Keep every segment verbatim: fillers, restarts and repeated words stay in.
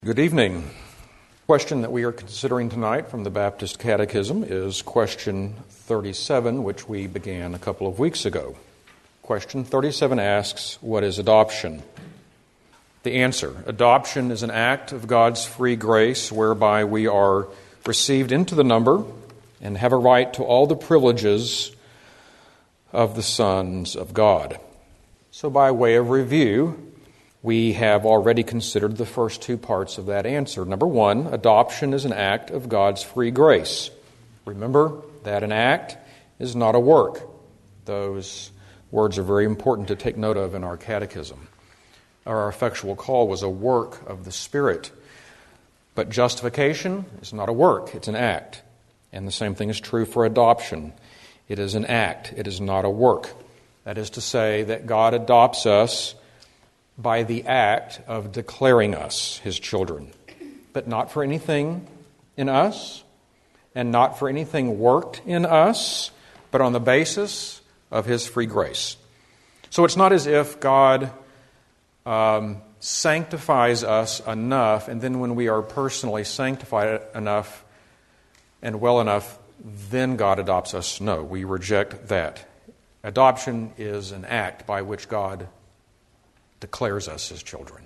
Good evening. The question that we are considering tonight from the Baptist Catechism is question thirty-seven, which we began a couple of weeks ago. Question thirty-seven asks, what is adoption? The answer, adoption is an act of God's free grace whereby we are received into the number and have a right to all the privileges of the sons of God. So by way of review, we have already considered the first two parts of that answer. Number one, adoption is an act of God's free grace. Remember that an act is not a work. Those words are very important to take note of in our catechism. Our effectual call was a work of the Spirit. But justification is not a work, it's an act. And the same thing is true for adoption. It is an act, it is not a work. That is to say that God adopts us by the act of declaring us His children, but not for anything in us and not for anything worked in us, but on the basis of His free grace. So it's not as if God um, sanctifies us enough, and then when we are personally sanctified enough and well enough, then God adopts us. No, we reject that. Adoption is an act by which God declares us His children.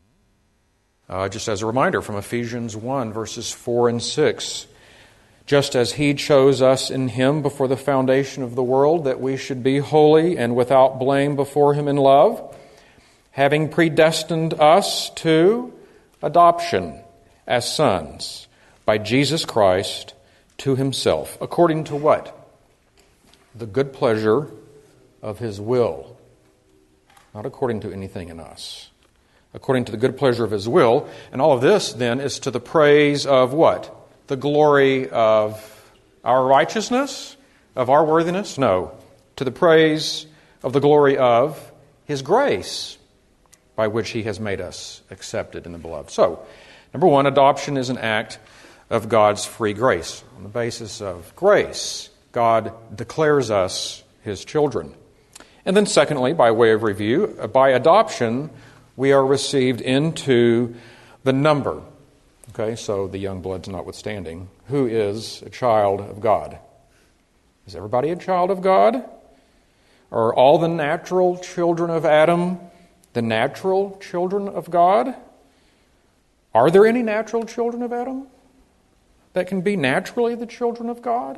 Uh, just as a reminder from Ephesians one, verses four and six, just as He chose us in Him before the foundation of the world, that we should be holy and without blame before Him in love, having predestined us to adoption as sons by Jesus Christ to Himself, according to what? The good pleasure of His will. Not according to anything in us. According to the good pleasure of His will. And all of this, then, is to the praise of what? The glory of our righteousness? Of our worthiness? No. To the praise of the glory of His grace, by which He has made us accepted in the Beloved. So, number one, adoption is an act of God's free grace. On the basis of grace, God declares us His children. And then secondly, by way of review, by adoption, we are received into the number. Okay, so the young bloods notwithstanding, who is a child of God? Is everybody a child of God? Are all the natural children of Adam the natural children of God? Are there any natural children of Adam that can be naturally the children of God?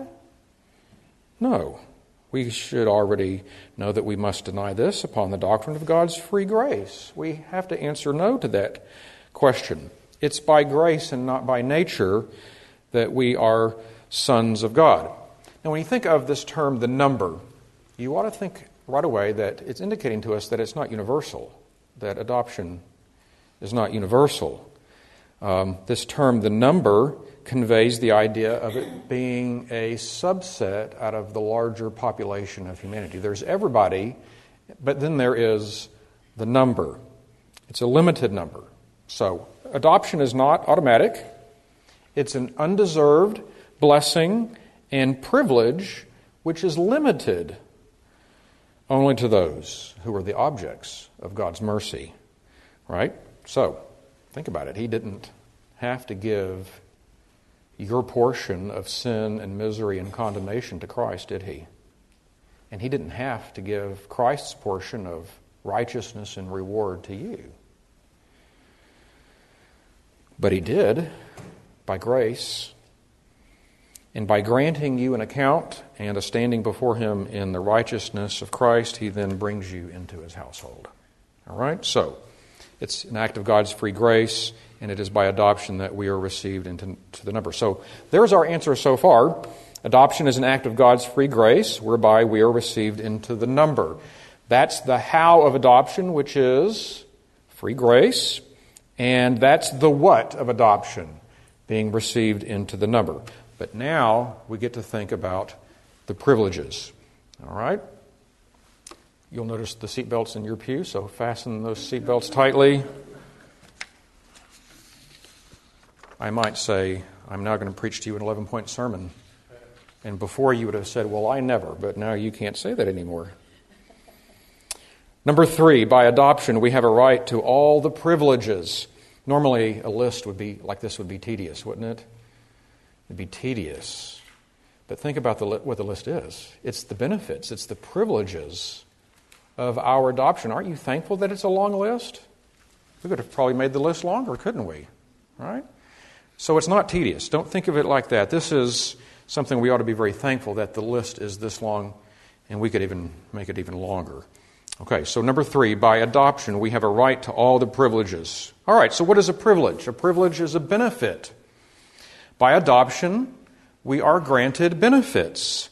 No. We should already know that we must deny this upon the doctrine of God's free grace. We have to answer no to that question. It's by grace and not by nature that we are sons of God. Now, when you think of this term, the number, you ought to think right away that it's indicating to us that it's not universal, that adoption is not universal. Um, this term, the number, conveys the idea of it being a subset out of the larger population of humanity. There's everybody, but then there is the number. It's a limited number. So, adoption is not automatic. It's an undeserved blessing and privilege which is limited only to those who are the objects of God's mercy. Right? So, think about it. He didn't have to give your portion of sin and misery and condemnation to Christ, did He? And He didn't have to give Christ's portion of righteousness and reward to you. But He did, by grace, and by granting you an account and a standing before Him in the righteousness of Christ, He then brings you into His household. All right? So, it's an act of God's free grace, and it is by adoption that we are received into to the number. So there's our answer so far. Adoption is an act of God's free grace, whereby we are received into the number. That's the how of adoption, which is free grace, and that's the what of adoption, being received into the number. But now we get to think about the privileges. All right? You'll notice the seatbelts in your pew, so fasten those seatbelts tightly. I might say, I'm now going to preach to you an eleven-point sermon. And before you would have said, well, I never, but now you can't say that anymore. Number three, by adoption, we have a right to all the privileges Normally, a list would be like this would be tedious, wouldn't it? It'd be tedious. But think about the, what the list is. It's the benefits, it's the privileges of our adoption. Aren't you thankful that it's a long list? We could have probably made the list longer, couldn't we? Right? So it's not tedious. Don't think of it like that. This is something we ought to be very thankful that the list is this long, and we could even make it even longer. Okay, so number three, by adoption, we have a right to all the privileges. All right, so what is a privilege? A privilege is a benefit. By adoption, we are granted benefits.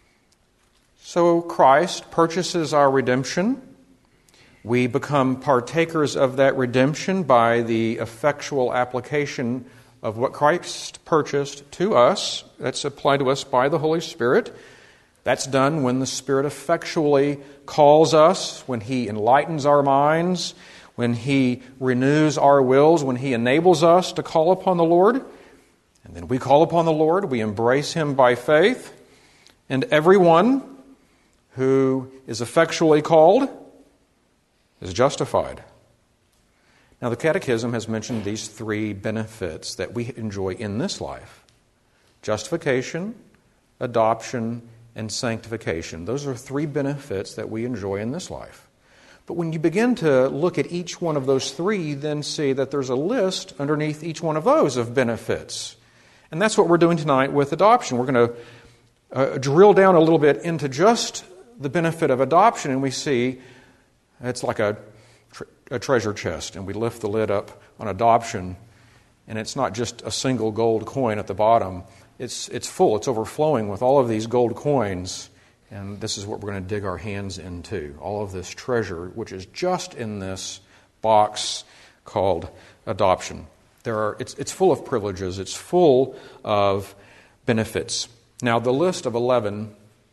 So Christ purchases our redemption. We become partakers of that redemption by the effectual application of what Christ purchased to us. That's applied to us by the Holy Spirit. That's done when the Spirit effectually calls us, when He enlightens our minds, when He renews our wills, when He enables us to call upon the Lord. And then we call upon the Lord, we embrace Him by faith, and everyone who is effectually called is justified. Now, the Catechism has mentioned these three benefits that we enjoy in this life: justification, adoption, and sanctification. Those are three benefits that we enjoy in this life. But when you begin to look at each one of those three, you then see that there's a list underneath each one of those of benefits. And that's what we're doing tonight with adoption. We're going to uh, drill down a little bit into just the benefit of adoption, and we see it's like a, tre- a treasure chest, and we lift the lid up on adoption, and it's not just a single gold coin at the bottom. It's it's full. It's overflowing with all of these gold coins, and this is what we're going to dig our hands into, all of this treasure, which is just in this box called adoption. There are it's it's full of privileges. It's full of benefits. Now, the list of eleven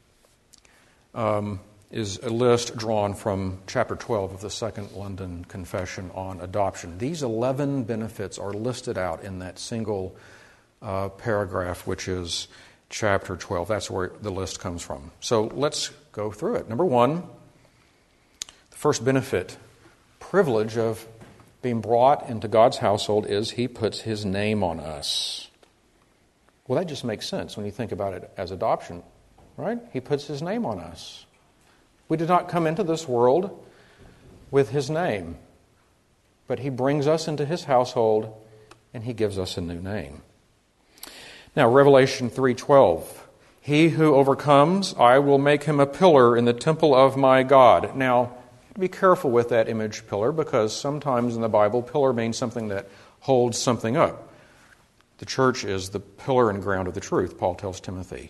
um, is a list drawn from chapter twelve of the Second London Confession on Adoption. These eleven benefits are listed out in that single uh, paragraph, which is chapter twelve. That's where the list comes from. So let's go through it. Number one, the first benefit, privilege of being brought into God's household is He puts His name on us. Well, that just makes sense when you think about it as adoption, right? He puts His name on us. We did not come into this world with His name, but He brings us into His household and He gives us a new name. Now, Revelation three twelve, he who overcomes, I will make him a pillar in the temple of my God. Now, be careful with that image pillar, because sometimes in the Bible, pillar means something that holds something up. The church is the pillar and ground of the truth, Paul tells Timothy.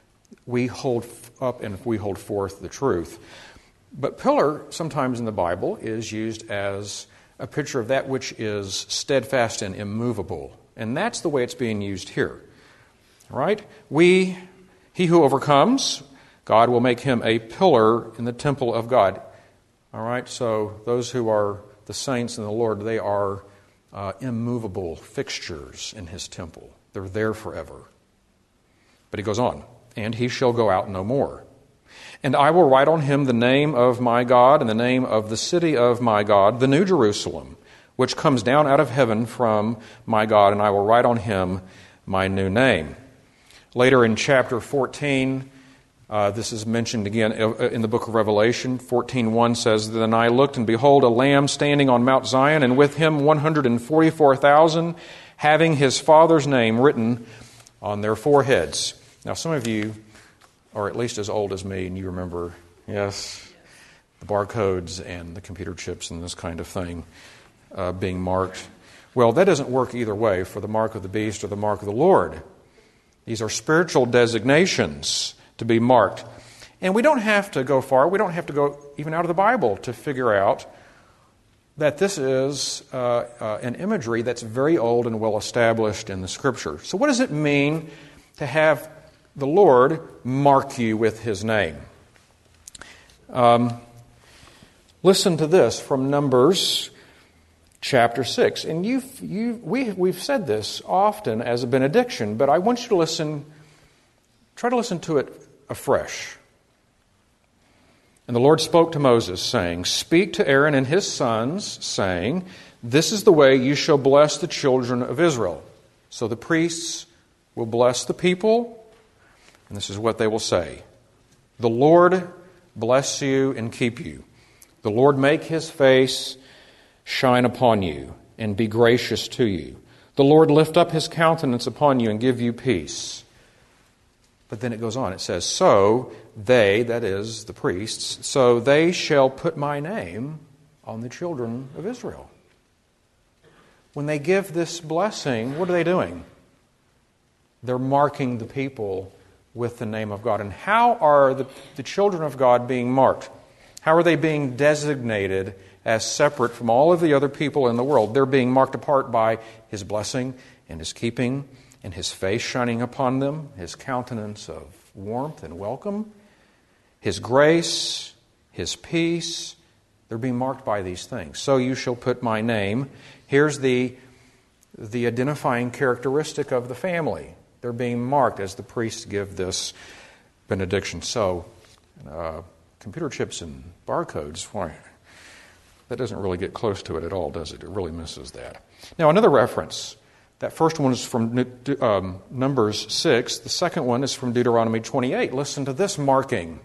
We hold up and we hold forth the truth. But pillar, sometimes in the Bible, is used as a picture of that which is steadfast and immovable. And that's the way it's being used here. Right? We, he who overcomes, God will make him a pillar in the temple of God. All right, so those who are the saints in the Lord, they are uh, immovable fixtures in His temple. They're there forever. But he goes on, and he shall go out no more. And I will write on him the name of my God and the name of the city of my God, the New Jerusalem, which comes down out of heaven from my God, and I will write on him my new name. Later in chapter fourteen, Uh, this is mentioned again in the book of Revelation. fourteen one says, Then I looked, and behold, a lamb standing on Mount Zion, and with him one hundred forty-four thousand, having his Father's name written on their foreheads. Now, some of you are at least as old as me, and you remember, yes, the barcodes and the computer chips and this kind of thing uh, being marked. Well, that doesn't work either way for the mark of the beast or the mark of the Lord. These are spiritual designations to be marked. And we don't have to go far. We don't have to go even out of the Bible to figure out that this is uh, uh, an imagery that's very old and well established in the Scripture. So what does it mean to have the Lord mark you with His name? Um, listen to this from Numbers chapter six. And you've, you, we, we've said this often as a benediction, but I want you to listen, try to listen to it afresh. And the Lord spoke to Moses, saying, Speak to Aaron and his sons, saying, This is the way you shall bless the children of Israel. So the priests will bless the people, and this is what they will say. The Lord bless you and keep you. The Lord make his face shine upon you and be gracious to you. The Lord lift up his countenance upon you and give you peace. But then it goes on. It says, so they, that is the priests, so they shall put my name on the children of Israel. When they give this blessing, what are they doing? They're marking the people with the name of God. And how are the, the children of God being marked? How are they being designated as separate from all of the other people in the world? They're being marked apart by his blessing and his keeping and his face shining upon them, his countenance of warmth and welcome, his grace, his peace. They're being marked by these things. So you shall put my name. Here's the, the identifying characteristic of the family. They're being marked as the priests give this benediction. So, uh, computer chips and barcodes, why? That doesn't really get close to it at all, does it? It really misses that. Now, another reference. That first one is from um, Numbers six. The second one is from Deuteronomy twenty-eight. Listen to this marking.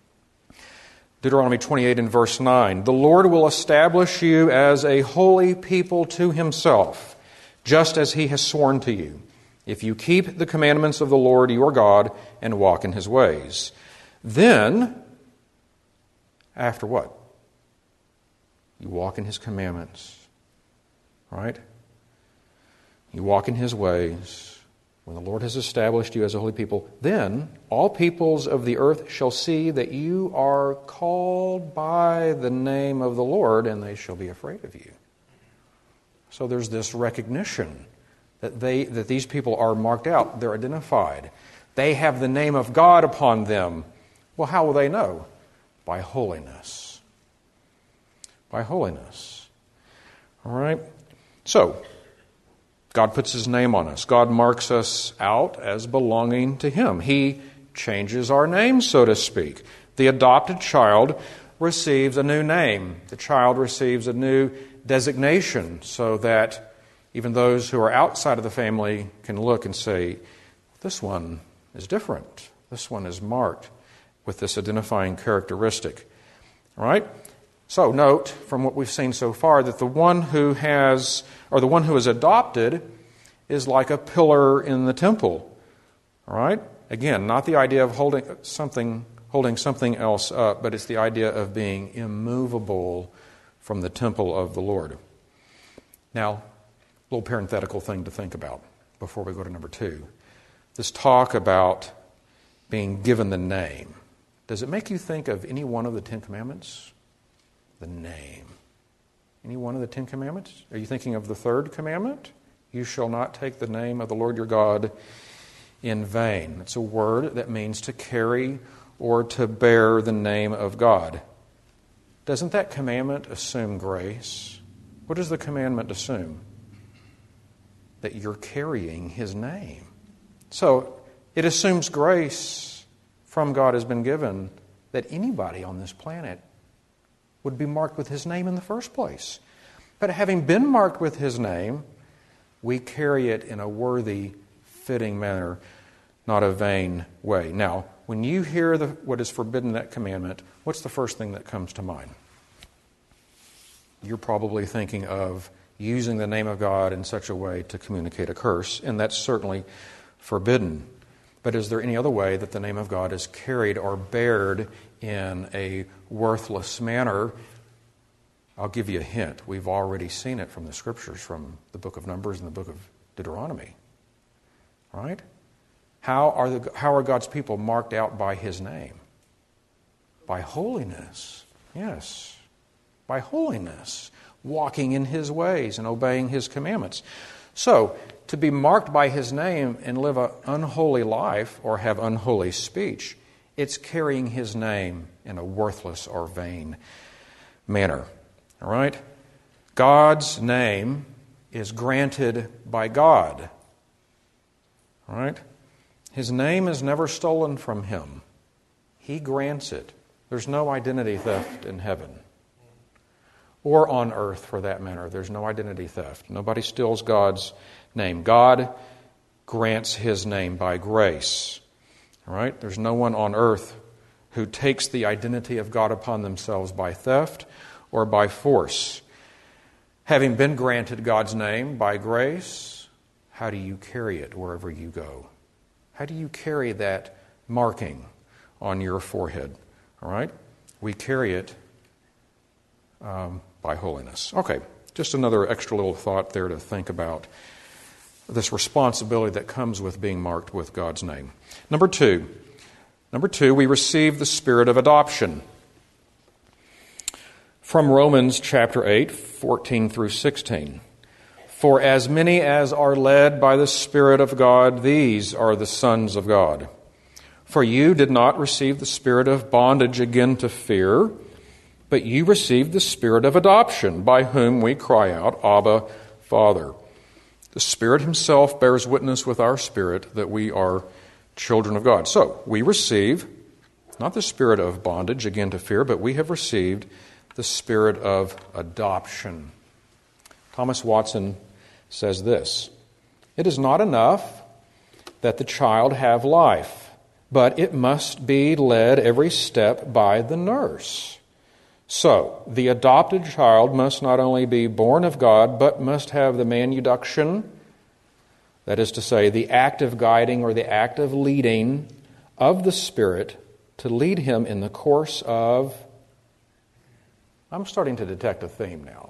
Deuteronomy twenty-eight and verse nine. The Lord will establish you as a holy people to himself, just as he has sworn to you, if you keep the commandments of the Lord your God and walk in his ways. Then, after what? You walk in his commandments, right? You walk in his ways. When the Lord has established you as a holy people, then all peoples of the earth shall see that you are called by the name of the Lord, and they shall be afraid of you. So there's this recognition that they that these people are marked out. They're identified. They have the name of God upon them. Well, how will they know? By holiness. By holiness. All right? So, God puts his name on us. God marks us out as belonging to him. He changes our name, so to speak. The adopted child receives a new name. The child receives a new designation so that even those who are outside of the family can look and say, this one is different. This one is marked with this identifying characteristic. All right? So note from what we've seen so far that the one who has, or the one who is adopted is like a pillar in the temple. All right? Again, not the idea of holding something, holding something else up, but it's the idea of being immovable from the temple of the Lord. Now, a little parenthetical thing to think about before we go to number two. This talk about being given the name. Does it make you think of any one of the Ten Commandments? The name. Any one of the Ten Commandments? Are you thinking of the third commandment? You shall not take the name of the Lord your God in vain. It's a word that means to carry or to bear the name of God. Doesn't that commandment assume grace? What does the commandment assume? That you're carrying his name. So it assumes grace from God has been given that anybody on this planet would be marked with his name in the first place. But having been marked with his name, we carry it in a worthy, fitting manner, not a vain way. Now, when you hear the, what is forbidden in that commandment, what's the first thing that comes to mind? You're probably thinking of using the name of God in such a way to communicate a curse, and that's certainly forbidden. But is there any other way that the name of God is carried or bared in a worthless manner? I'll give you a hint. We've already seen it from the Scriptures, from the book of Numbers and the book of Deuteronomy. Right? How are the how are God's people marked out by his name? By holiness. Yes. By holiness. Walking in his ways and obeying his commandments. So, to be marked by his name and live an unholy life or have unholy speech, it's carrying his name in a worthless or vain manner. All right? God's name is granted by God. All right? His name is never stolen from him. He grants it. There's no identity theft in heaven. or on earth for that matter. There's no identity theft. Nobody steals God's name. God grants His name by grace. All right? There's no one on earth who takes the identity of God upon themselves by theft or by force. Having been granted God's name by grace, how do you carry it wherever you go? How do you carry that marking on your forehead? All right? We carry it um, by holiness. Okay, just another extra little thought there to think about this responsibility that comes with being marked with God's name. Number two, number two, we receive the spirit of adoption. From Romans chapter eight, fourteen through sixteen. For as many as are led by the Spirit of God, these are the sons of God. For you did not receive the spirit of bondage again to fear, but you received the spirit of adoption, by whom we cry out, Abba, Father. The Spirit Himself bears witness with our spirit that we are children of God. So, we receive not the spirit of bondage again to fear, but we have received the spirit of adoption. Thomas Watson says this: it is not enough that the child have life, but it must be led every step by the nurse. So, the adopted child must not only be born of God, but must have the manuduction, that is to say, the active guiding or the active leading of the Spirit to lead him in the course of... I'm starting to detect a theme now.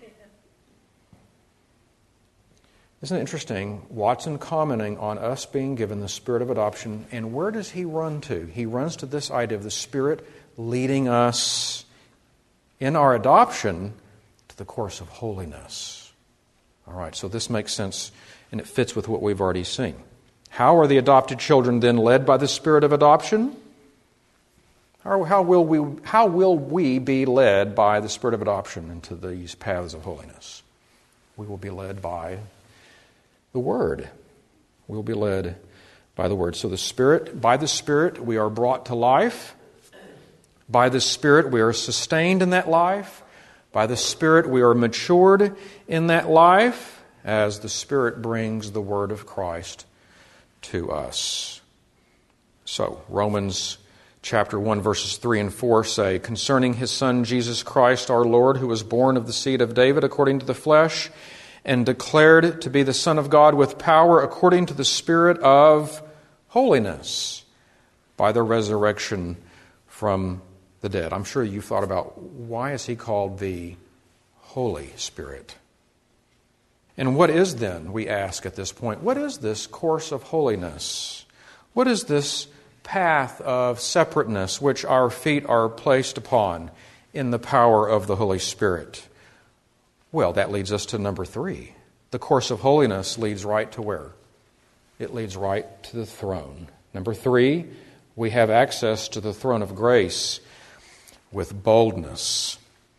Isn't it interesting? Watson commenting on us being given the spirit of adoption, and where does he run to? He runs to this idea of the Spirit leading us in our adoption to the course of holiness. All right, so this makes sense, and it fits with what we've already seen. How are the adopted children then led by the spirit of adoption? How, how will we, how will we be led by the spirit of adoption into these paths of holiness? We will be led by the Word. We will be led by the Word. So the Spirit, by the Spirit, we are brought to life. By the Spirit, we are sustained in that life. By the Spirit, we are matured in that life as the Spirit brings the Word of Christ to us. So, Romans chapter one, verses three and four say, concerning His Son, Jesus Christ, our Lord, who was born of the seed of David according to the flesh, and declared to be the Son of God with power according to the Spirit of holiness, by the resurrection from the dead. I'm sure you've thought about, why is He called the Holy Spirit? And what is then, we ask at this point, what is this course of holiness? What is this path of separateness which our feet are placed upon in the power of the Holy Spirit? Well, that leads us to number three. The course of holiness leads right to where? It leads right to the throne. Number three, we have access to the throne of grace with boldness.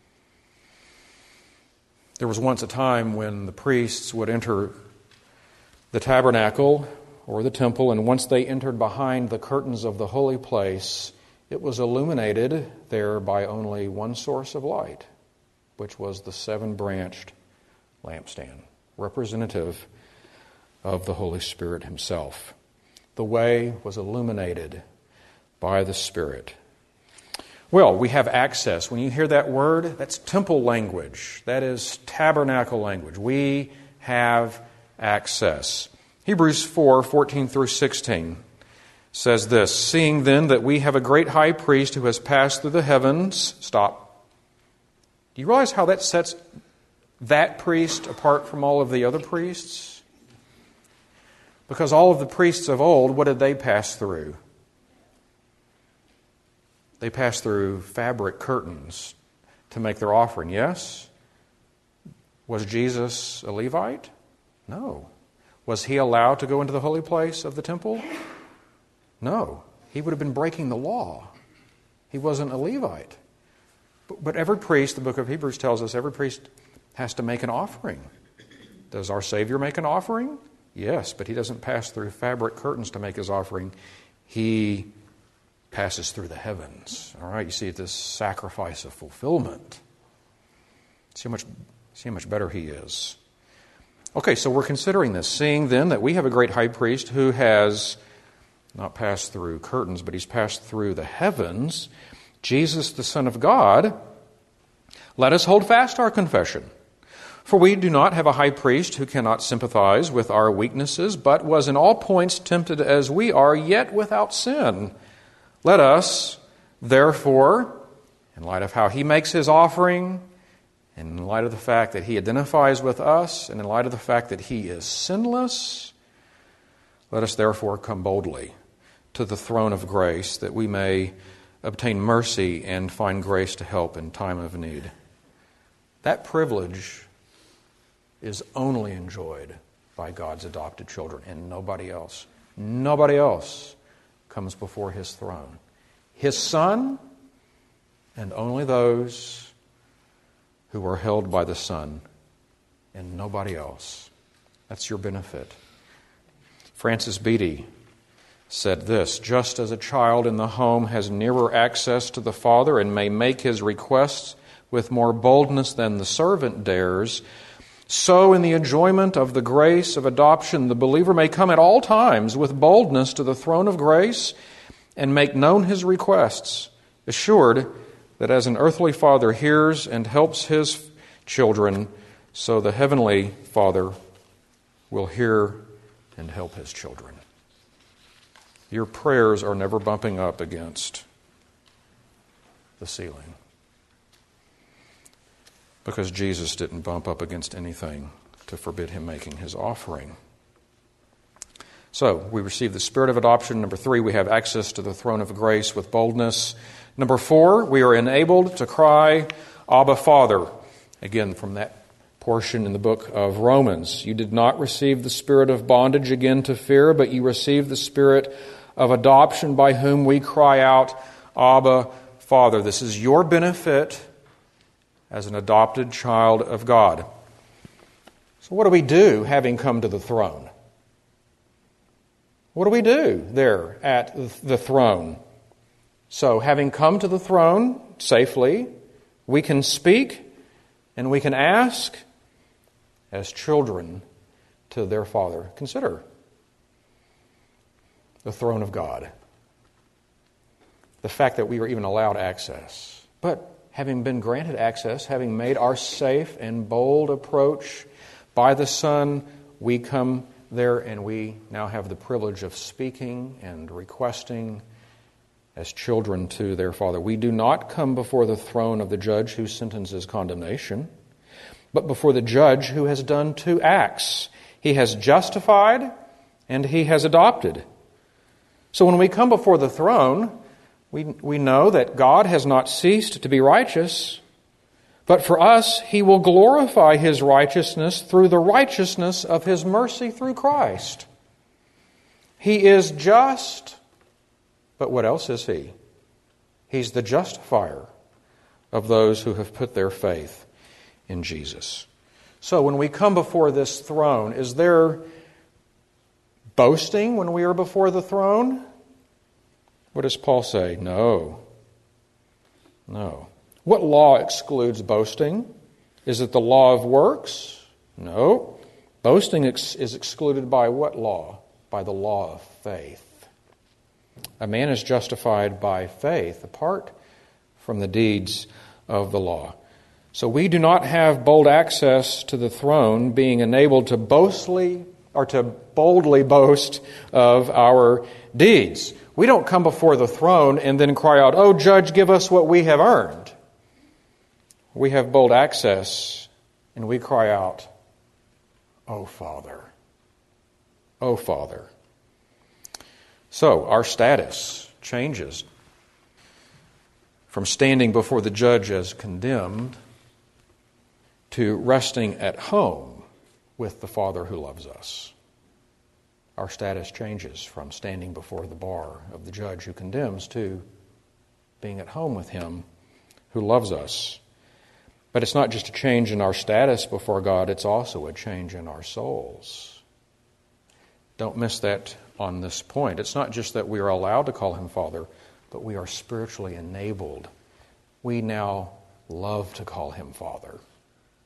There was once a time when the priests would enter the tabernacle or the temple, and once they entered behind the curtains of the holy place, it was illuminated there by only one source of light, which was the seven-branched lampstand, representative of the Holy Spirit Himself. The way was illuminated by the Spirit. Well, we have access. When you hear that word, that's temple language. That is tabernacle language. We have access. Hebrews four, fourteen through sixteen says this, seeing then that we have a great high priest who has passed through the heavens. Stop. Do you realize how that sets that priest apart from all of the other priests? Because all of the priests of old, what did they pass through? They passed through fabric curtains to make their offering, yes? Was Jesus a Levite? No. Was He allowed to go into the holy place of the temple? No. He would have been breaking the law. He wasn't a Levite. But, but every priest, the book of Hebrews tells us, every priest has to make an offering. Does our Savior make an offering? Yes, but He doesn't pass through fabric curtains to make His offering. He passes through the heavens. All right, you see this sacrifice of fulfillment. See how much, see how much better he is. Okay, so we're considering this, seeing then that we have a great high priest who has not passed through curtains, but he's passed through the heavens, Jesus, the Son of God. Let us hold fast our confession. For we do not have a high priest who cannot sympathize with our weaknesses, but was in all points tempted as we are, yet without sin. Let us, therefore, in light of how he makes his offering, and in light of the fact that he identifies with us, and in light of the fact that he is sinless, let us therefore come boldly to the throne of grace that we may obtain mercy and find grace to help in time of need. That privilege is only enjoyed by God's adopted children and nobody else. Nobody else comes before his throne. His Son and only those who are held by the Son and nobody else. That's your benefit. Francis Beatty said this, just as a child in the home has nearer access to the Father and may make his requests with more boldness than the servant dares, so in the enjoyment of the grace of adoption, the believer may come at all times with boldness to the throne of grace and make known his requests, assured that as an earthly father hears and helps his children, so the heavenly Father will hear and help his children. Your prayers are never bumping up against the ceiling, because Jesus didn't bump up against anything to forbid him making his offering. So, we receive the spirit of adoption. Number three, we have access to the throne of grace with boldness. Number four, we are enabled to cry, Abba, Father. Again, from that portion in the book of Romans. You did not receive the spirit of bondage again to fear, but you received the spirit of adoption by whom we cry out, Abba, Father. This is your benefit as an adopted child of God. So what do we do having come to the throne? What do we do there at the throne? So having come to the throne safely, we can speak and we can ask as children to their Father. Consider the throne of God. The fact that we are even allowed access. But having been granted access, having made our safe and bold approach by the Son, we come there and we now have the privilege of speaking and requesting as children to their Father. We do not come before the throne of the judge who sentences condemnation, but before the judge who has done two acts. He has justified and he has adopted. So when we come before the throne, we, we know that God has not ceased to be righteous, but for us, he will glorify his righteousness through the righteousness of his mercy through Christ. He is just, but what else is he? He's the justifier of those who have put their faith in Jesus. So when we come before this throne, is there boasting when we are before the throne? What does Paul say? No. No. What law excludes boasting? Is it the law of works? No. Boasting ex- is excluded by what law? By the law of faith. A man is justified by faith apart from the deeds of the law. So we do not have bold access to the throne, being enabled to boastly or to boldly boast of our deeds. We don't come before the throne and then cry out, "Oh, judge, give us what we have earned." We have bold access and we cry out, "Oh, Father, oh, Father." So our status changes from standing before the judge as condemned to resting at home with the Father who loves us. Our status changes from standing before the bar of the judge who condemns to being at home with him who loves us. But it's not just a change in our status before God, it's also a change in our souls. Don't miss that on this point. It's not just that we are allowed to call him Father, but we are spiritually enabled. We now love to call him Father.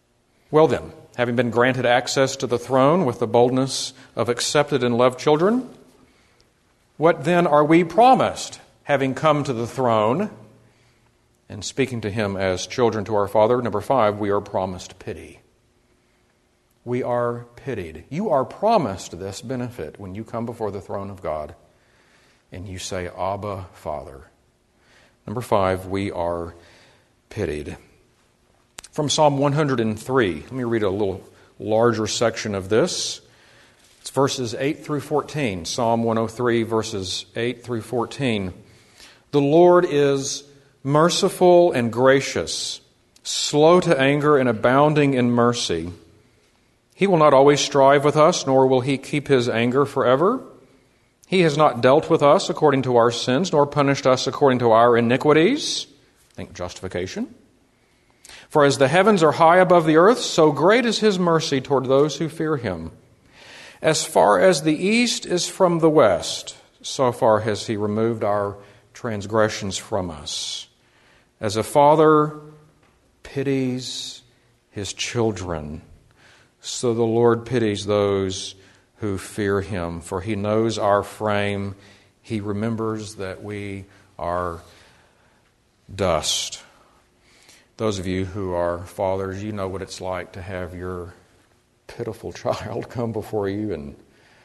Well then, having been granted access to the throne with the boldness of accepted and loved children, what then are we promised, having come to the throne and speaking to him as children to our Father? Number five, we are promised pity. We are pitied. You are promised this benefit when you come before the throne of God and you say, Abba, Father. Number five, we are pitied. From Psalm one hundred three, let me read a little larger section of this. It's verses eight through fourteen. Psalm one oh three, verses eight through fourteen. The Lord is merciful and gracious, slow to anger and abounding in mercy. He will not always strive with us, nor will he keep his anger forever. He has not dealt with us according to our sins, nor punished us according to our iniquities. Think justification. For as the heavens are high above the earth, so great is his mercy toward those who fear him. As far as the east is from the west, so far has he removed our transgressions from us. As a father pities his children, so the Lord pities those who fear him. For he knows our frame. He remembers that we are dust. Those of you who are fathers, you know what it's like to have your pitiful child come before you, and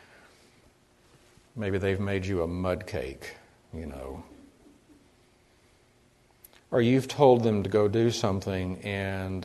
maybe they've made you a mud cake, you know. Or you've told them to go do something, and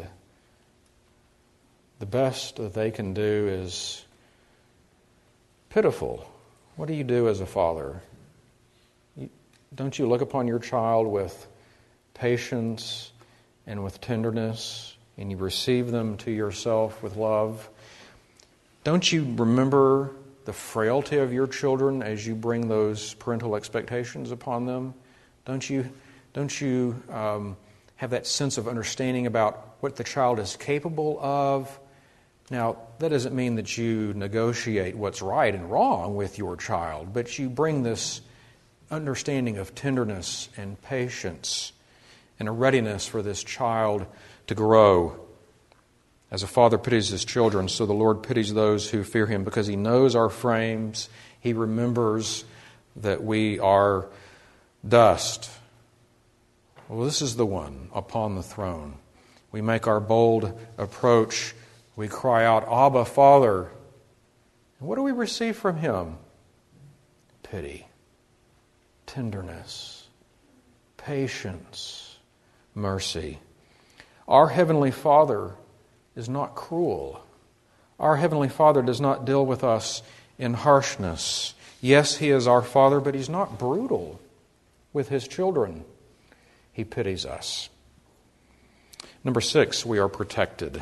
the best that they can do is pitiful. What do you do as a father? You, don't you look upon your child with patience and with tenderness, and you receive them to yourself with love? Don't you remember the frailty of your children as you bring those parental expectations upon them? Don't you, don't you um, have that sense of understanding about what the child is capable of? Now, that doesn't mean that you negotiate what's right and wrong with your child, but you bring this understanding of tenderness and patience and a readiness for this child to grow. As a father pities his children, so the Lord pities those who fear him, because he knows our frames. He remembers that we are dust. Well, this is the one upon the throne. We make our bold approach. We cry out, Abba, Father. And what do we receive from him? Pity, tenderness, patience, mercy. Our Heavenly Father is not cruel. Our Heavenly Father does not deal with us in harshness. Yes, He is our Father, but He's not brutal with His children. He pities us. Number six, we are protected.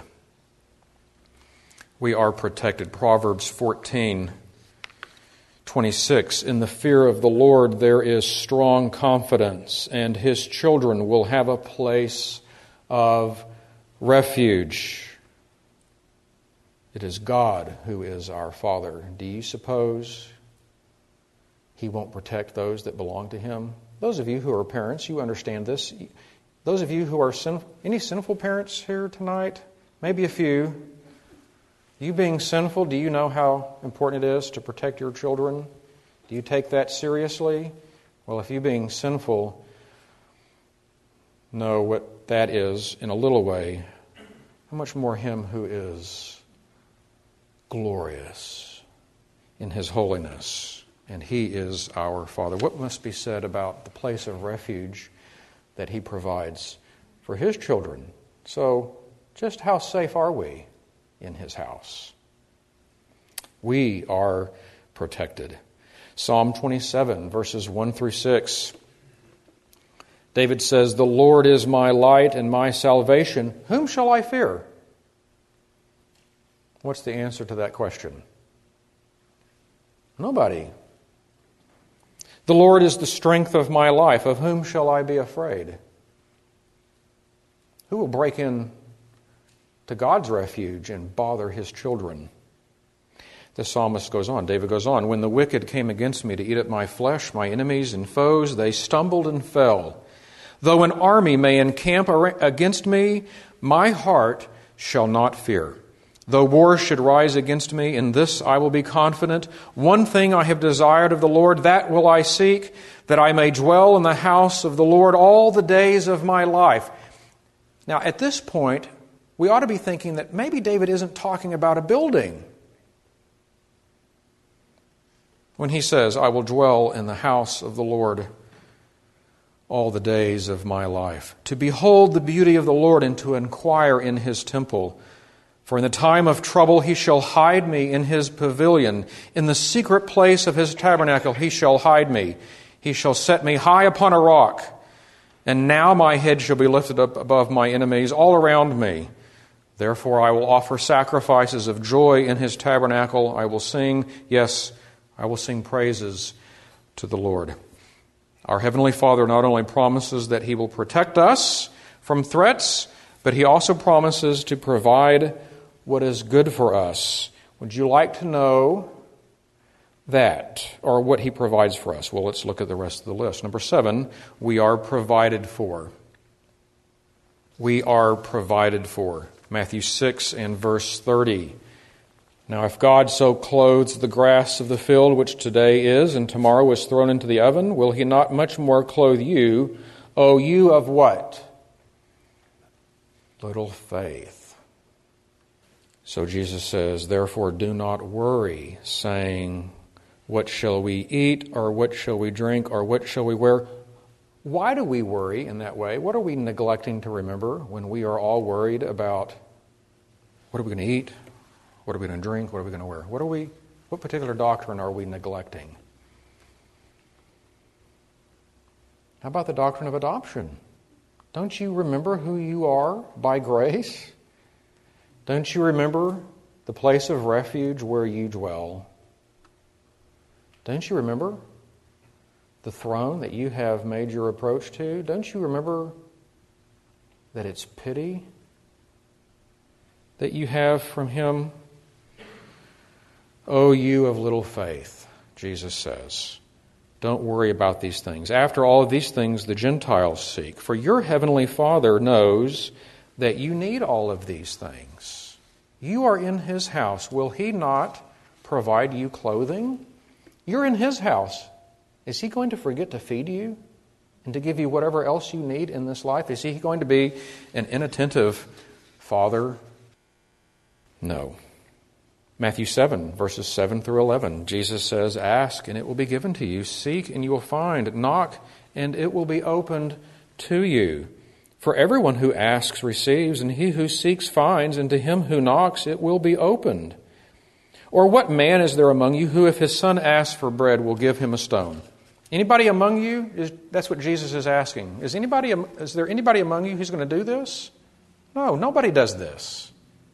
We are protected. Proverbs fourteen twenty-six. In the fear of the Lord there is strong confidence, and His children will have a place of refuge. It is God who is our Father. Do you suppose He won't protect those that belong to Him? Those of you who are parents, you understand this. Those of you who are sin- any sinful parents here tonight, maybe a few. You being sinful, do you know how important it is to protect your children? Do you take that seriously? Well, if you being sinful know what that is in a little way, how much more Him who is glorious in His holiness, and He is our Father. What must be said about the place of refuge that He provides for His children? So, just how safe are we in His house? We are protected. Psalm twenty-seven, verses one through six. David says, "The Lord is my light and my salvation. Whom shall I fear?" What's the answer to that question? Nobody. "The Lord is the strength of my life. Of whom shall I be afraid?" Who will break in to God's refuge and bother His children? The psalmist goes on, David goes on, "When the wicked came against me to eat up my flesh, my enemies and foes, they stumbled and fell. Though an army may encamp against me, my heart shall not fear. Though war should rise against me, in this I will be confident. One thing I have desired of the Lord, that will I seek, that I may dwell in the house of the Lord all the days of my life. Now, at this point, we ought to be thinking that maybe David isn't talking about a building when he says, I will dwell in the house of the Lord all the days of my life, to behold the beauty of the Lord and to inquire in his temple. For in the time of trouble he shall hide me in his pavilion. In the secret place of his tabernacle he shall hide me. He shall set me high upon a rock. And now my head shall be lifted up above my enemies all around me. Therefore I will offer sacrifices of joy in his tabernacle. I will sing, yes, I will sing praises to the Lord. Our Heavenly Father not only promises that he will protect us from threats, but he also promises to provide what is good for us. Would you like to know that, or what he provides for us? Well, let's look at the rest of the list. Number seven, we are provided for. We are provided for. Matthew six and verse thirty. Now, if God so clothes the grass of the field, which today is and tomorrow is thrown into the oven, will he not much more clothe you, O you of what? Little faith. So Jesus says, therefore do not worry, saying, what shall we eat, or what shall we drink, or what shall we wear? Why do we worry in that way? What are we neglecting to remember when we are all worried about what are we going to eat? What are we going to drink? What are we going to wear? What are we? What particular doctrine are we neglecting? How about the doctrine of adoption? Don't you remember who you are by grace? Don't you remember the place of refuge where you dwell? Don't you remember the throne that you have made your approach to? Don't you remember that it's pity that you have from him? O you of little faith, Jesus says. Don't worry about these things. After all of these things the Gentiles seek. For your heavenly Father knows that you need all of these things. You are in his house. Will he not provide you clothing? You're in his house. Is he going to forget to feed you and to give you whatever else you need in this life? Is he going to be an inattentive father? No. Matthew seven, verses seven through eleven, Jesus says, ask and it will be given to you. Seek and you will find. Knock and it will be opened to you. For everyone who asks receives, and he who seeks finds, and to him who knocks it will be opened. Or what man is there among you who, if his son asks for bread, will give him a stone? Anybody among you? Is, that's what Jesus is asking. Is anybody? Is there anybody among you who's going to do this? No, nobody does this.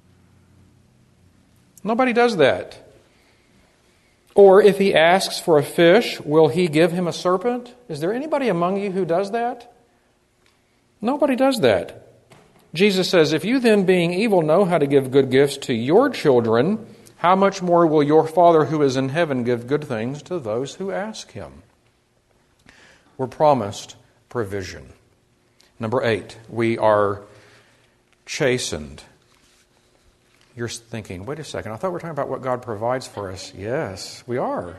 Nobody does that. Or if he asks for a fish, will he give him a serpent? Is there anybody among you who does that? Nobody does that. Jesus says, if you then, being evil, know how to give good gifts to your children, how much more will your Father who is in heaven give good things to those who ask him? We're promised provision. Number eight, we are chastened. You're thinking, wait a second, I thought we were talking about what God provides for us. Yes, we are.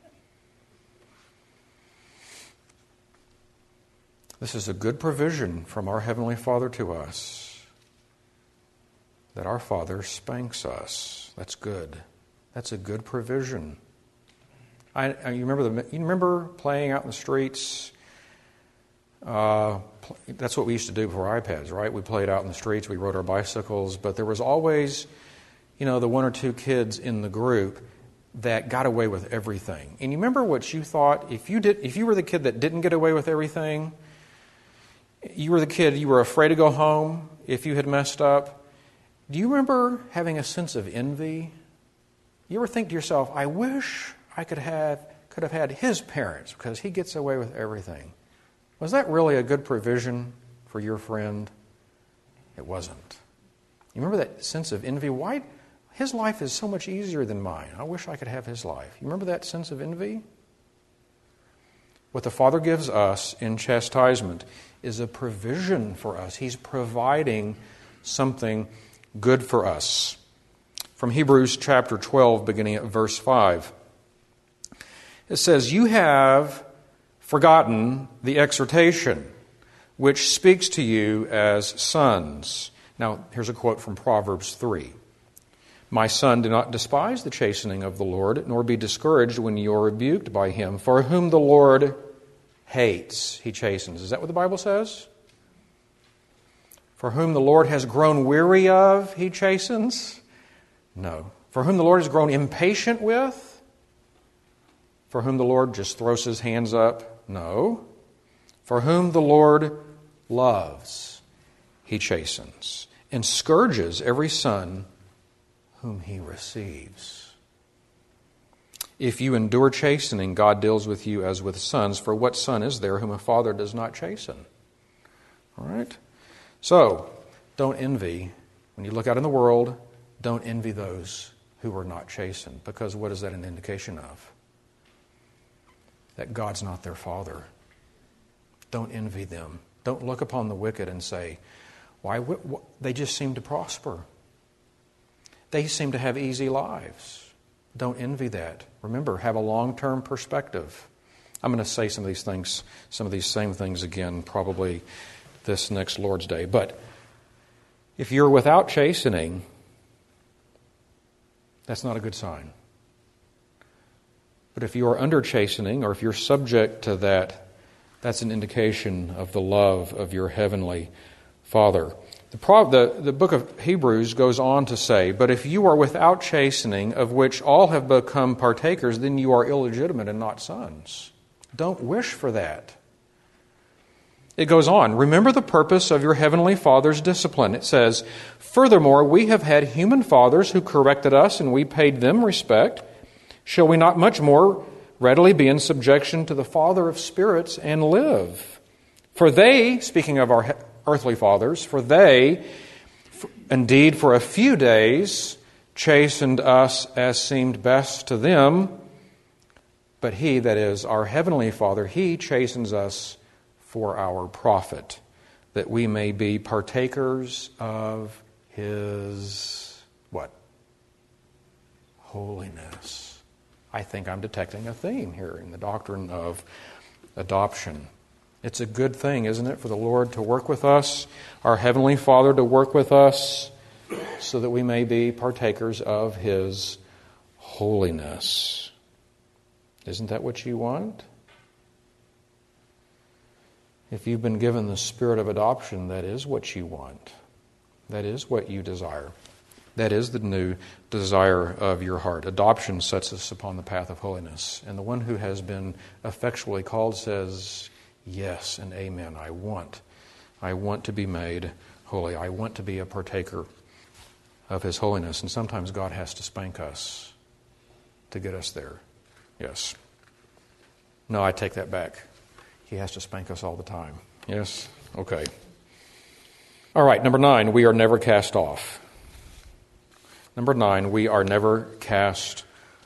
This is a good provision from our Heavenly Father to us, that our Father spanks us. That's good. That's a good provision. I, I you remember the you remember playing out in the streets. Uh, that's what we used to do before iPads, right? We played out in the streets. We rode our bicycles, but there was always, you know, the one or two kids in the group that got away with everything. And you remember what you thought if you did? If you were the kid that didn't get away with everything. You were the kid, you were afraid to go home if you had messed up. Do you remember having a sense of envy? You ever think to yourself, I wish I could have could have had his parents because he gets away with everything. Was that really a good provision for your friend? It wasn't. You remember that sense of envy? Why? His life is so much easier than mine. I wish I could have his life. You remember that sense of envy? What the Father gives us in chastisement is a provision for us. He's providing something good for us. From Hebrews chapter twelve, beginning at verse five. It says, "You have forgotten the exhortation which speaks to you as sons." Now, here's a quote from Proverbs three. "My son, do not despise the chastening of the Lord, nor be discouraged when you are rebuked by him. For whom the Lord hates, he chastens." Is that what the Bible says? For whom the Lord has grown weary of, he chastens? No. For whom the Lord has grown impatient with? For whom the Lord just throws his hands up? No. For whom the Lord loves, he chastens, and scourges every son whom he receives. If you endure chastening, God deals with you as with sons. For what son is there whom a father does not chasten? All right? So, don't envy. When you look out in the world, don't envy those who are not chastened. Because what is that an indication of? That God's not their father. Don't envy them. Don't look upon the wicked and say, why, wh- wh- they just seem to prosper. They seem to have easy lives. Don't envy that. Remember, have a long-term perspective. I'm going to say some of these things, some of these same things again, probably this next Lord's Day. But if you're without chastening, that's not a good sign. But if you are under chastening, or if you're subject to that, that's an indication of the love of your heavenly Father. The, pro- the, the book of Hebrews goes on to say, "But if you are without chastening, of which all have become partakers, then you are illegitimate and not sons." Don't wish for that. It goes on, "Remember the purpose of your heavenly Father's discipline." It says, "Furthermore, we have had human fathers who corrected us, and we paid them respect. Shall we not much more readily be in subjection to the Father of spirits and live? For they," speaking of our earthly fathers, "for they, indeed for a few days, chastened us as seemed best to them. But He," that is, our heavenly Father, He chastens us for our profit, that we may be partakers of His, what? Holiness. I think I'm detecting a theme here in the doctrine of adoption. It's a good thing, isn't it, for the Lord to work with us, our Heavenly Father to work with us, so that we may be partakers of His holiness. Isn't that what you want? If you've been given the spirit of adoption, that is what you want. That is what you desire. That is the new desire of your heart. Adoption sets us upon the path of holiness. And the one who has been effectually called says, yes and amen. I want. I want to be made holy. I want to be a partaker of His holiness. And sometimes God has to spank us to get us there. Yes. No, I take that back. He has to spank us all the time. Yes? Okay. All right, number nine, we are never cast off. Number nine, we are never cast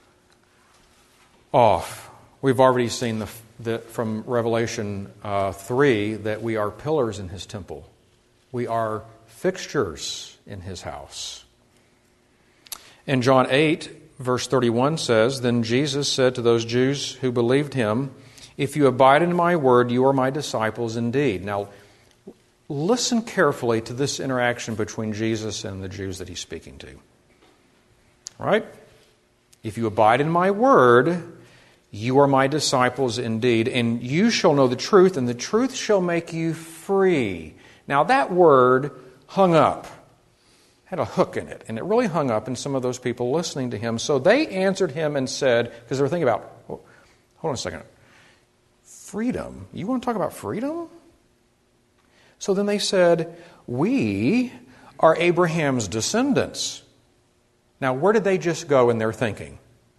off. We've already seen the, the, from Revelation uh, three that we are pillars in His temple. We are fixtures in His house. In John eight, verse thirty-one says, "Then Jesus said to those Jews who believed Him, 'If you abide in my word, you are my disciples indeed.'" Now, listen carefully to this interaction between Jesus and the Jews that He's speaking to. All right? "If you abide in my word, you are my disciples indeed, and you shall know the truth, and the truth shall make you free." Now, that word hung up, had a hook in it, and it really hung up in some of those people listening to Him. So they answered Him and said, because they were thinking about, hold on a second, freedom? You want to talk about freedom? So then they said, "We are Abraham's descendants." Now, where did they just go in their thinking?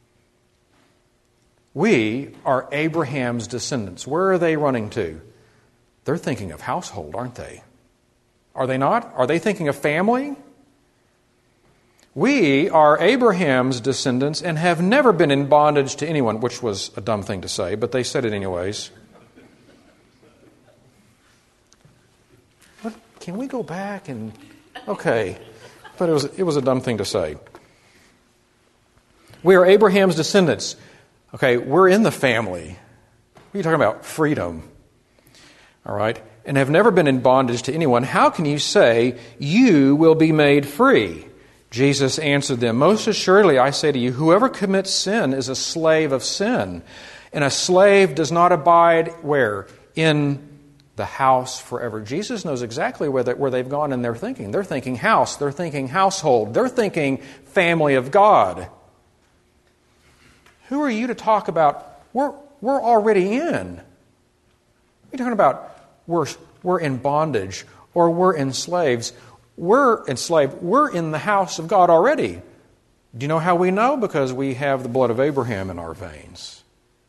We are Abraham's descendants. Where are they running to? They're thinking of household, aren't they? Are they not? Are they thinking of family? "We are Abraham's descendants and have never been in bondage to anyone," which was a dumb thing to say, but they said it anyways. What? Can we go back and... Okay. But it was, it was a dumb thing to say. We are Abraham's descendants. Okay, we're in the family. What are you talking about? Freedom. All right? And have never been in bondage to anyone. How can you say, you will be made free? Jesus answered them, most assuredly I say to you, whoever commits sin is a slave of sin. And a slave does not abide where? In the house forever. Jesus knows exactly where, they, where they've gone in their thinking. They're thinking house. They're thinking household. They're thinking family of God. Who are you to talk about, we're, we're already in? What are you talking about? We're, we're in bondage or we're enslaved. We're enslaved. We're in the house of God already. Do you know how we know? Because we have the blood of Abraham in our veins.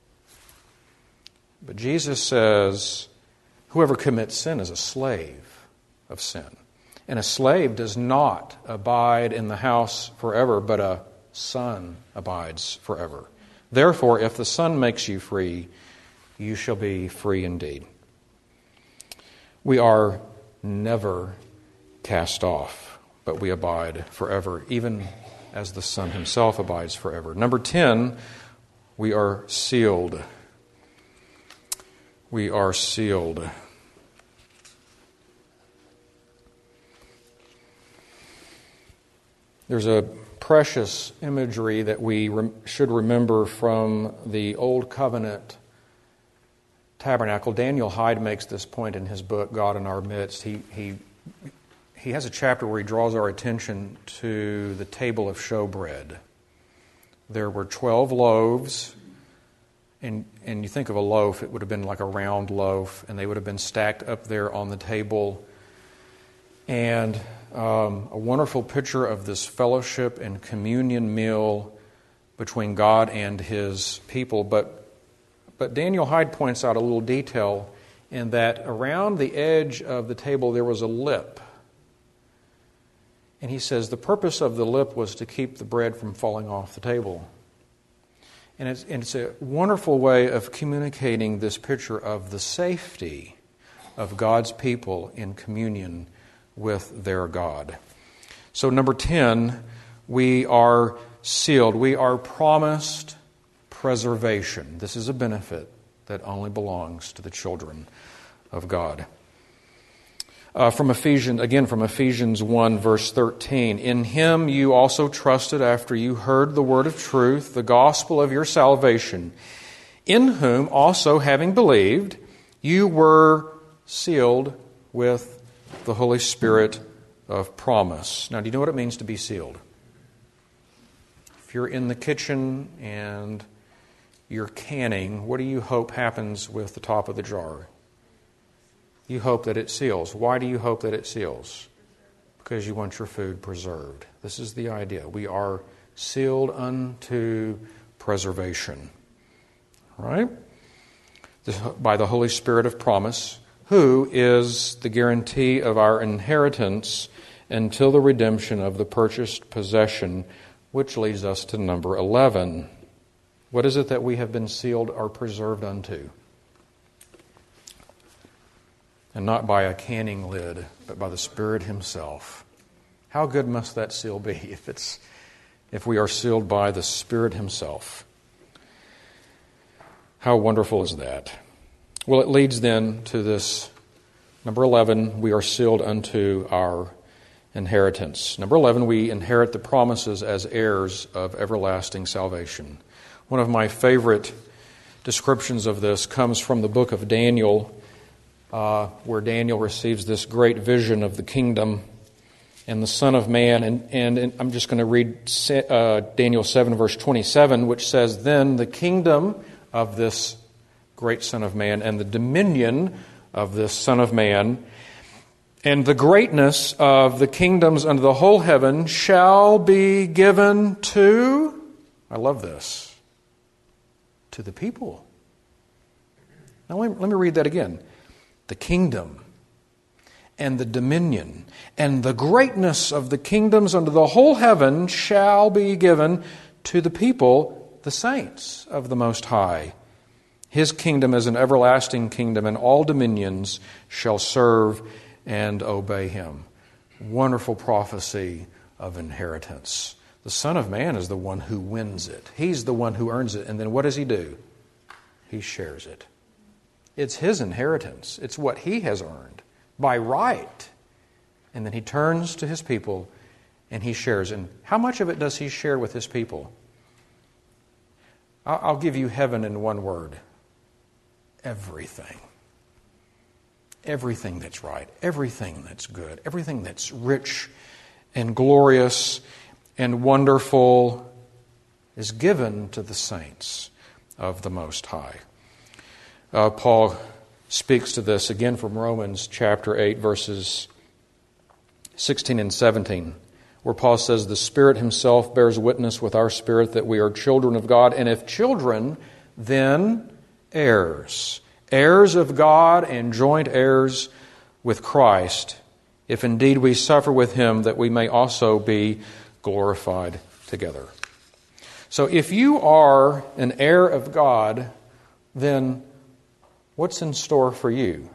But Jesus says, whoever commits sin is a slave of sin. And a slave does not abide in the house forever, but a son abides forever. Therefore, if the Son makes you free, you shall be free indeed. We are never cast off, but we abide forever, even as the Son himself abides forever. Number ten, we are sealed. We are sealed. There's a precious imagery that we rem- should remember from the Old Covenant tabernacle. Daniel Hyde makes this point in his book, God in Our Midst. He, he, he has a chapter where he draws our attention to the table of showbread. There were twelve loaves, and, and you think of a loaf, it would have been like a round loaf, and they would have been stacked up there on the table. And Um, a wonderful picture of this fellowship and communion meal between God and His people. But, but Daniel Hyde points out a little detail in that around the edge of the table there was a lip. And he says the purpose of the lip was to keep the bread from falling off the table. And it's, and it's a wonderful way of communicating this picture of the safety of God's people in communion with their God. So number ten, we are sealed. We are promised preservation. This is a benefit that only belongs to the children of God. Uh, from Ephesians, again from Ephesians one, verse thirteen, in Him you also trusted after you heard the word of truth, the gospel of your salvation, in whom also having believed, you were sealed with the Holy Spirit of promise. Now, do you know what it means to be sealed? If you're in the kitchen and you're canning, what do you hope happens with the top of the jar? You hope that it seals. Why do you hope that it seals? Because you want your food preserved. This is the idea. We are sealed unto preservation. All right? By the Holy Spirit of promise, who is the guarantee of our inheritance until the redemption of the purchased possession, which leads us to number eleven. What is it that we have been sealed or preserved unto? And not by a canning lid, but by the Spirit Himself. How good must that seal be if it's if we are sealed by the Spirit Himself? How wonderful is that? Well, it leads then to this, number eleven, we are sealed unto our inheritance. Number eleven, we inherit the promises as heirs of everlasting salvation. One of my favorite descriptions of this comes from the book of Daniel, uh, where Daniel receives this great vision of the kingdom and the Son of Man. And, and, and I'm just going to read uh, Daniel seven, verse twenty-seven, which says, then the kingdom of this great Son of Man, and the dominion of this Son of Man, and the greatness of the kingdoms under the whole heaven shall be given to, I love this, to the people. Now let me read that again. The kingdom and the dominion and the greatness of the kingdoms under the whole heaven shall be given to the people, the saints of the Most High. His kingdom is an everlasting kingdom, and all dominions shall serve and obey Him. Wonderful prophecy of inheritance. The Son of Man is the one who wins it. He's the one who earns it. And then what does he do? He shares it. It's his inheritance. It's what he has earned by right. And then he turns to his people and he shares. And how much of it does he share with his people? I'll give you heaven in one word. Everything. Everything that's right. Everything that's good. Everything that's rich and glorious and wonderful is given to the saints of the Most High. Uh, Paul speaks to this again from Romans chapter eight, verses sixteen and seventeen, where Paul says, "The Spirit himself bears witness with our spirit that we are children of God, and if children, then heirs, heirs of God and joint heirs with Christ, if indeed we suffer with him, that we may also be glorified together." So if you are an heir of God, then what's in store for you?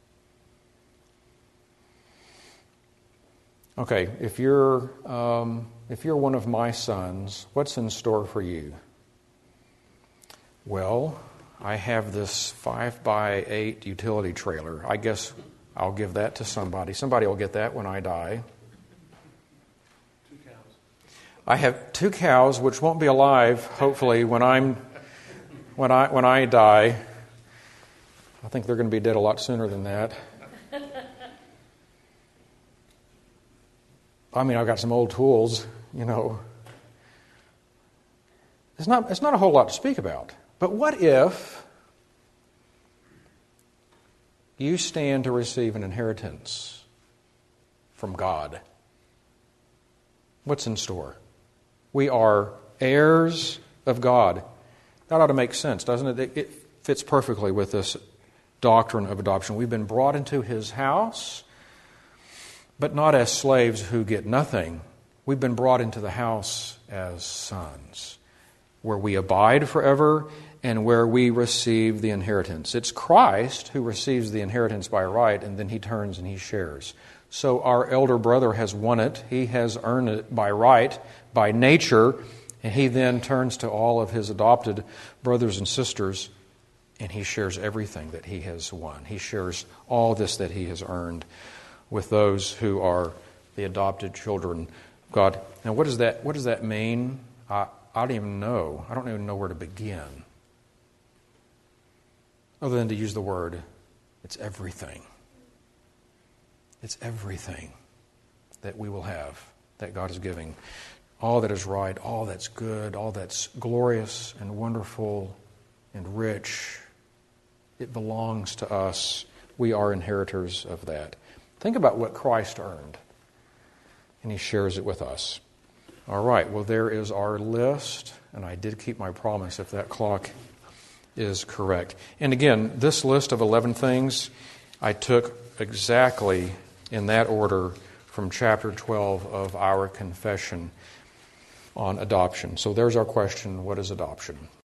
Okay, if you're um, if you're one of my sons, what's in store for you? Well, I have this five by eight utility trailer. I guess I'll give that to somebody. Somebody will get that when I die. Two cows. I have two cows, which won't be alive, hopefully, when I'm when I when I die. I think they're going to be dead a lot sooner than that. I mean, I've got some old tools, you know. It's not it's not a whole lot to speak about. But what if you stand to receive an inheritance from God? What's in store? We are heirs of God. That ought to make sense, doesn't it? It fits perfectly with this doctrine of adoption. We've been brought into his house, but not as slaves who get nothing. We've been brought into the house as sons, where we abide forever and where we receive the inheritance. It's Christ who receives the inheritance by right, and then he turns and he shares. So our elder brother has won it. He has earned it by right, by nature, and he then turns to all of his adopted brothers and sisters, and he shares everything that he has won. He shares all this that he has earned with those who are the adopted children of God. Now, what does that what does that mean? I, I don't even know. I don't even know where to begin. Other than to use the word, it's everything. It's everything that we will have, that God is giving. All that is right, all that's good, all that's glorious and wonderful and rich, it belongs to us. We are inheritors of that. Think about what Christ earned, and he shares it with us. All right, well, there is our list, and I did keep my promise if that clock is correct. And again, this list of eleven things I took exactly in that order from chapter twelve of our confession on adoption. So there's our question, what is adoption?